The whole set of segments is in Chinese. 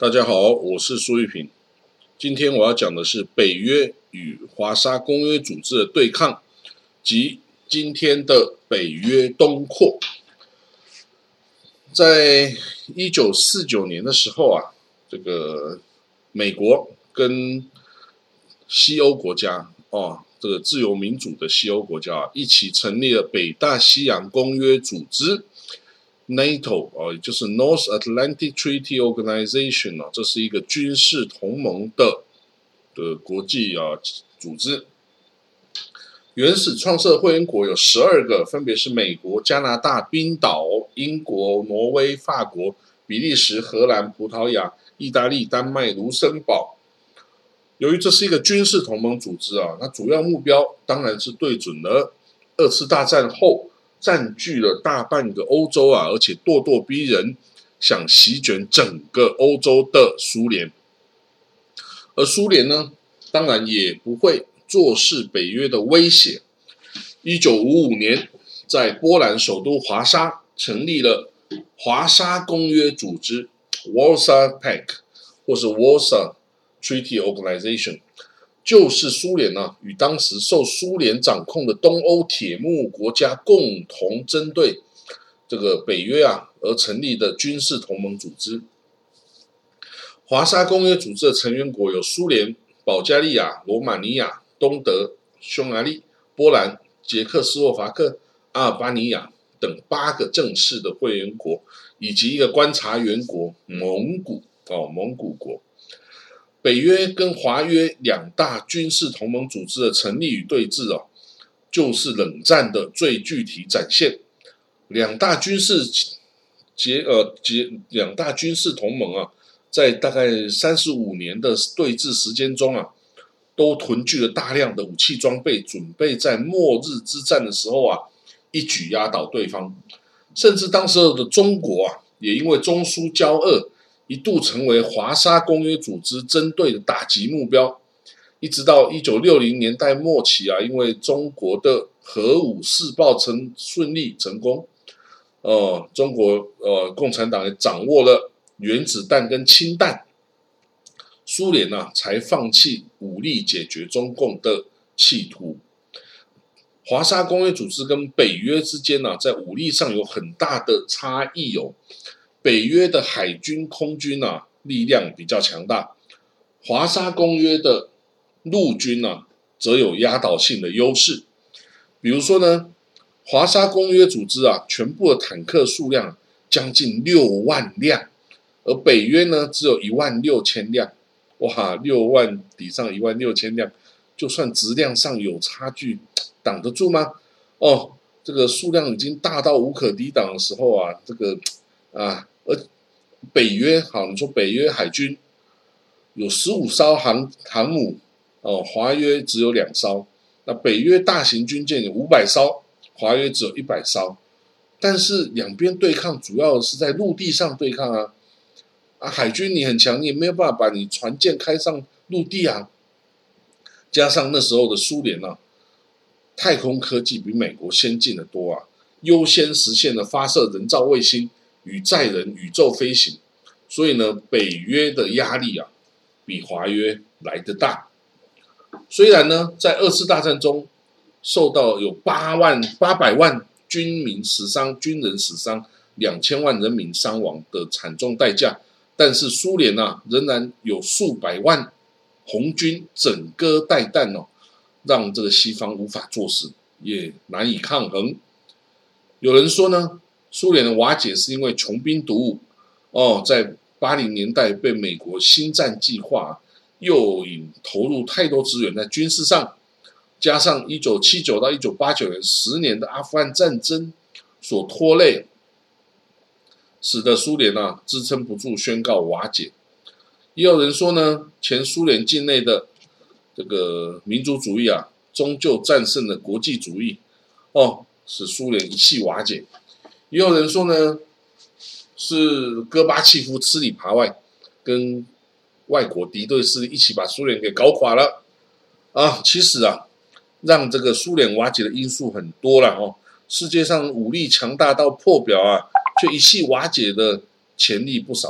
大家好，我是苏玉平。今天我要讲的是北约与华沙公约组织的对抗及今天的北约东扩。在1949年的时候啊，这个美国跟西欧国家这个自由民主的西欧国家一起成立了北大西洋公约组织。NATO 也就是 North Atlantic Treaty Organization 这是一个军事同盟的国际组织。原始创设会员国有12个，分别是美国、加拿大、冰岛、英国、挪威、法国、比利时、荷兰、葡萄牙、意大利、丹麦、卢森堡。由于这是一个军事同盟组织那主要目标当然是对准了二次大战后占据了大半个欧洲而且咄咄逼人，想席卷整个欧洲的苏联。而苏联呢，当然也不会坐视北约的威胁。1955年，在波兰首都华沙成立了华沙公约组织 Warsaw Pact 或是 Warsaw Treaty Organization， 就是苏联与当时受苏联掌控的东欧铁幕国家共同针对这个北约而成立的军事同盟组织。华沙公约组织的成员国有苏联、保加利亚、罗马尼亚、东德、匈牙利、波兰、捷克斯洛伐克、阿尔巴尼亚等8个正式的会员国，以及一个观察员国蒙古国。北约跟华约两大军事同盟组织的成立与对峙就是冷战的最具体展现。两大军事同盟在大概35年的对峙时间中都囤聚了大量的武器装备，准备在末日之战的时候一举压倒对方。甚至当时的中国也因为中苏交恶，一度成为华沙公约组织针对的打击目标。一直到1960年代末期因为中国的核武试爆顺利成功，中国共产党也掌握了原子弹跟氢弹，苏联才放弃武力解决中共的企图。华沙公约组织跟北约之间在武力上有很大的差异北约的海军、空军力量比较强大，华沙公约的陆军则有压倒性的优势。比如说呢，华沙公约组织全部的坦克数量将近6万辆，而北约呢只有16000辆。哇，6万抵上16000辆，就算质量上有差距，挡得住吗？这个数量已经大到无可抵挡的时候而北约你说北约海军有15艘航母华约只有2艘，那北约大型军舰有500艘，华约只有100艘。但是两边对抗主要是在陆地上对抗海军你很强，你也没有办法把你船舰开上陆地加上那时候的苏联太空科技比美国先进得多优先实现了发射人造卫星与载人宇宙飞行，所以呢，北约的压力比华约来得大。虽然呢，在二次大战中受到有800万军人死伤，2000万人民伤亡的惨重代价，但是苏联仍然有数百万红军整戈待旦让这个西方无法做事，也难以抗衡。有人说呢，苏联的瓦解是因为穷兵黩武在80年代被美国星战计划诱引投入太多资源在军事上，加上1979到1989年10年的阿富汗战争所拖累，使得苏联支撑不住，宣告瓦解。也有人说呢，前苏联境内的这个民族主义终究战胜了国际主义使苏联一气瓦解。也有人说呢，是戈巴契夫吃里扒外，跟外国敌对势力一起把苏联给搞垮了其实让这个苏联瓦解的因素很多了世界上武力强大到破表却一气瓦解的潜力不少。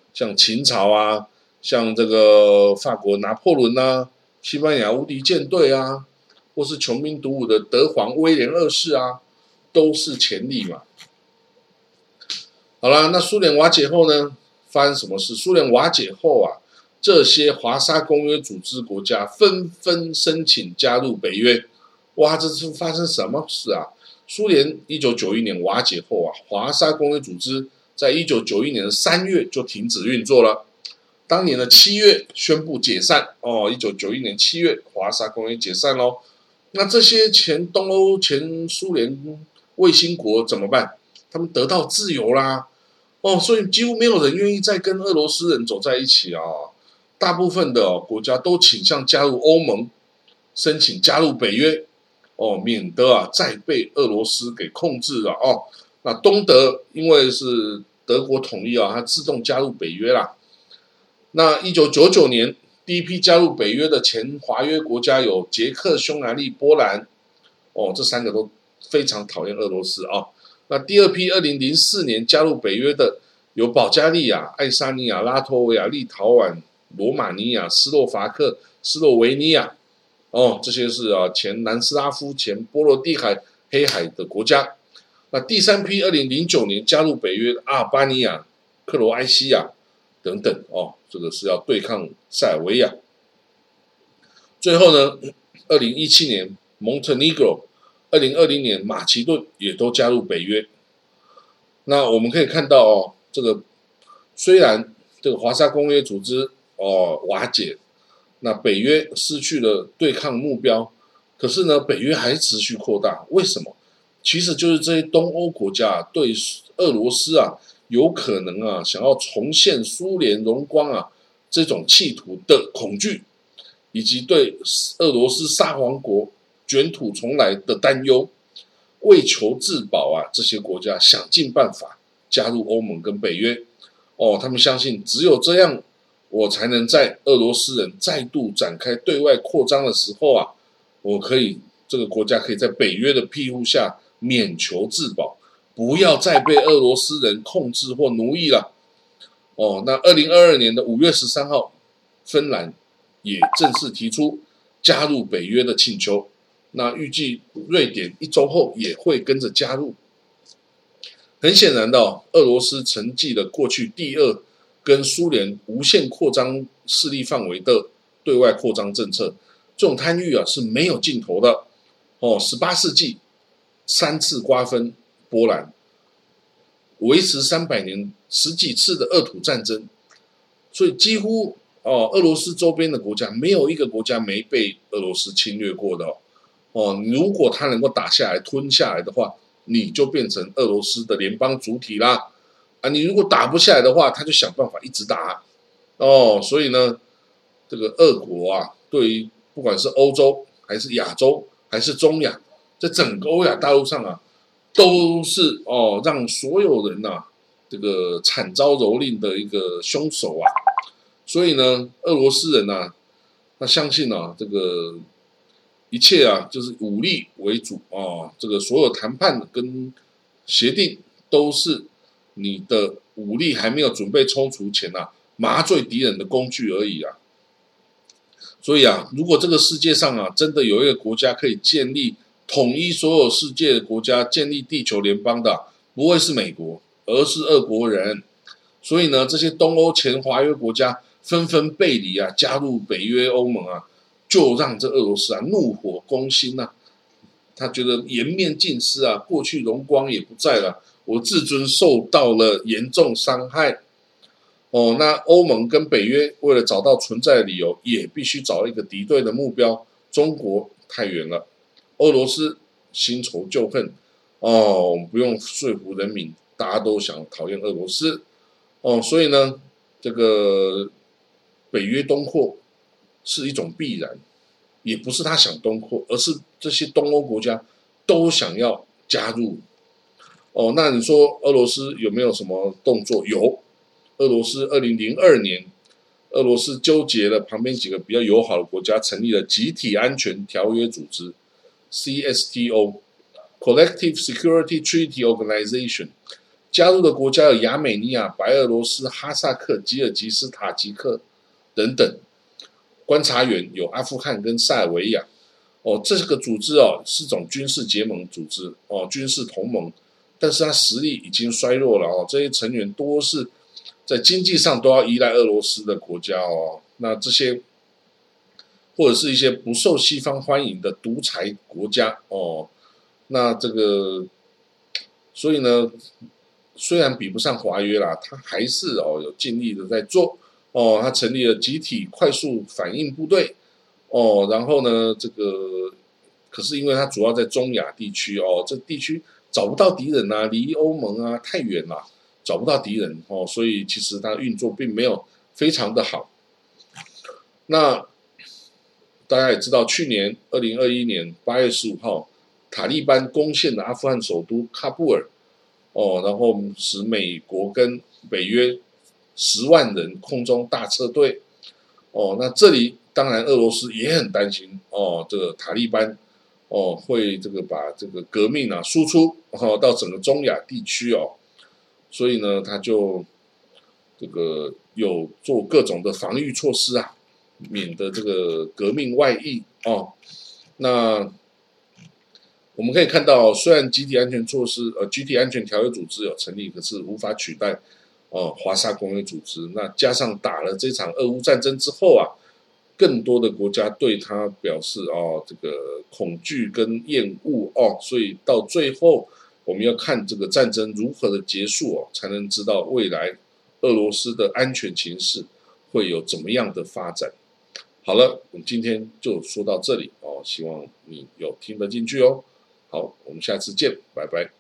像秦朝啊，像这个法国拿破仑啊，西班牙无敌舰队啊，或是穷兵黩武的德皇威廉二世啊，都是前例嘛。好啦，那苏联瓦解后呢，发生什么事？苏联瓦解后啊，这些华沙公约组织国家纷纷申请加入北约。哇，这是发生什么事啊？苏联1991年瓦解后啊，华沙公约组织在1991年的3月就停止运作了。当年的7月宣布解散，1991年7月华沙公约解散喽。那这些前东欧、前苏联卫星国怎么办？他们得到自由啦，所以几乎没有人愿意再跟俄罗斯人走在一起啊。大部分的国家都倾向加入欧盟，申请加入北约，免得再被俄罗斯给控制了哦。那东德因为是德国统一它自动加入北约啦。那1999年第一批加入北约的前华约国家有捷克、匈牙利、波兰，这3个都非常讨厌俄罗斯啊。那第二批2004年加入北约的有保加利亚、爱沙尼亚、拉脱维亚、立陶宛、罗马尼亚、斯洛伐克、斯洛维尼亚，这些是前南斯拉夫、前波罗的海、黑海的国家。那第3批2009年加入北约的阿尔巴尼亚、克罗埃西亚等等这个是要对抗塞尔维亚。最后呢，2017年 Montenegro，2020年马其顿也都加入北约。那我们可以看到这个虽然这个华沙公约组织瓦解，那北约失去了对抗目标，可是呢，北约还持续扩大。为什么？其实就是这些东欧国家对俄罗斯有可能想要重现苏联荣光这种企图的恐惧，以及对俄罗斯沙皇国卷土重来的担忧，为求自保这些国家想尽办法加入欧盟跟北约。他们相信只有这样，我才能在俄罗斯人再度展开对外扩张的时候这个国家可以在北约的庇护下免求自保，不要再被俄罗斯人控制或奴役了。那2022年的5月13号，芬兰也正式提出加入北约的请求。那预计瑞典1周后也会跟着加入。很显然的俄罗斯承继了过去第2跟苏联无限扩张势力范围的对外扩张政策，这种贪欲是没有尽头的。18世纪3次瓜分波兰，维持300年10几次的俄土战争，所以几乎俄罗斯周边的国家没有一个国家没被俄罗斯侵略过的如果他能够打下来吞下来的话，你就变成俄罗斯的联邦主体啦你如果打不下来的话，他就想办法一直打所以呢，这个俄国对于不管是欧洲还是亚洲还是中亚，在整个欧亚大陆上都是让所有人这个惨遭蹂躏的一个凶手所以呢，俄罗斯人他相信这个一切就是武力为主这个所有谈判跟协定都是你的武力还没有准备充足前麻醉敌人的工具而已所以如果这个世界上真的有一个国家可以建立统一所有世界的国家，建立地球联邦的，不会是美国，而是俄国人。所以呢，这些东欧前华约国家纷纷背离加入北约欧盟就让这俄罗斯怒火攻心他觉得颜面尽失过去荣光也不在了，我自尊受到了严重伤害那欧盟跟北约为了找到存在的理由，也必须找一个敌对的目标。中国太远了，俄罗斯新仇旧恨我们不用说服人民，大家都想讨厌俄罗斯所以呢，这个北约东扩是一种必然，也不是他想东扩，而是这些东欧国家都想要加入那你说俄罗斯有没有什么动作？有，俄罗斯2002年，俄罗斯纠结了旁边几个比较友好的国家，成立了集体安全条约组织 CSTO， Collective Security Treaty Organization， 加入的国家有亚美尼亚、白俄罗斯、哈萨克、吉尔吉斯、塔吉克等等。观察员有阿富汗跟塞尔维亚。这个组织是种军事结盟组织军事同盟，但是它实力已经衰弱了这些成员多是在经济上都要依赖俄罗斯的国家那这些或者是一些不受西方欢迎的独裁国家那这个所以呢，虽然比不上华约啦，他还是有尽力的在做他成立了集体快速反应部队然后呢，可是因为它主要在中亚地区这地区找不到敌人离欧盟太远了，找不到敌人所以其实它运作并没有非常的好。那大家也知道，去年2021年8月15号，塔利班攻陷了阿富汗首都喀布尔然后使美国跟北约10万人空中大撤退那这里当然俄罗斯也很担心这个塔利班会把这个革命输出到整个中亚地区所以呢他就有做各种的防御措施免得这个革命外溢那我们可以看到，虽然集体安全措施集体安全条约组织有成立，可是无法取代华沙公约组织。那加上打了这场俄乌战争之后更多的国家对他表示这个恐惧跟厌恶所以到最后我们要看这个战争如何的结束才能知道未来俄罗斯的安全情势会有怎么样的发展。好了，我们今天就说到这里希望你有听得进去好，我们下次见，拜拜。